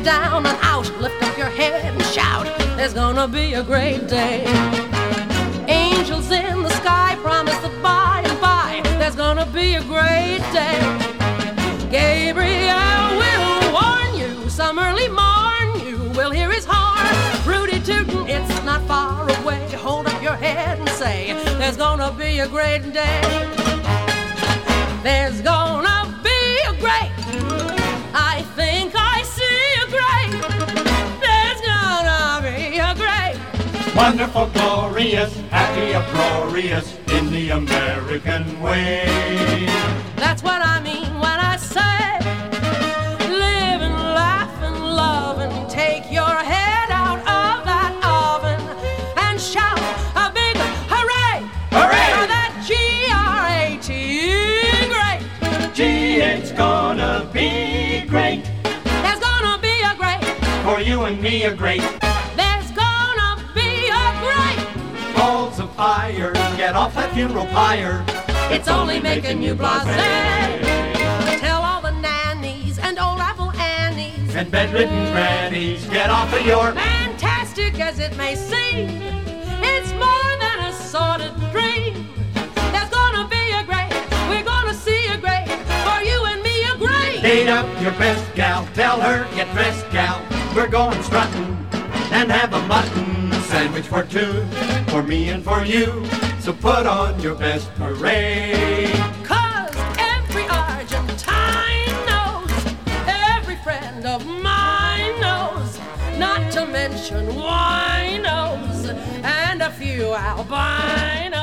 down and out. Lift up your head and shout. There's gonna be a great day. Angels in the sky promise that by and by there's gonna be a great day. Gabriel will warn you, some early morn you will hear his horn. Rudy tootin', it's not far away. Hold up your head and say, there's gonna be a great day. There's gonna be a great, I think I see a great. There's gonna be a great, wonderful, glorious, happy, uproarious, in the American way. That's what I mean when I say, live and laugh and love and take your head out of that oven and shout a big hooray! Hooray! For that G-R-A-T, great! Gee, it's gonna be great. There's gonna be a great, For you and me a great. there's gonna be a great. Balls of fire, get off that funeral pyre. It's only making you blasé. Tell all the nannies and old Apple Annies, And bedridden grannies, get off of your. fantastic as it may seem, it's more than a sordid dream. There's gonna be a great, we're gonna see a great, for you and me a great. Date up your best gal, tell her, get dressed gal. We're going strutting and have a mutton sandwich for two, for me and for you. So put on your best parade. 'Cause every Argentine knows, every friend of mine knows, not to mention winos and a few albinos.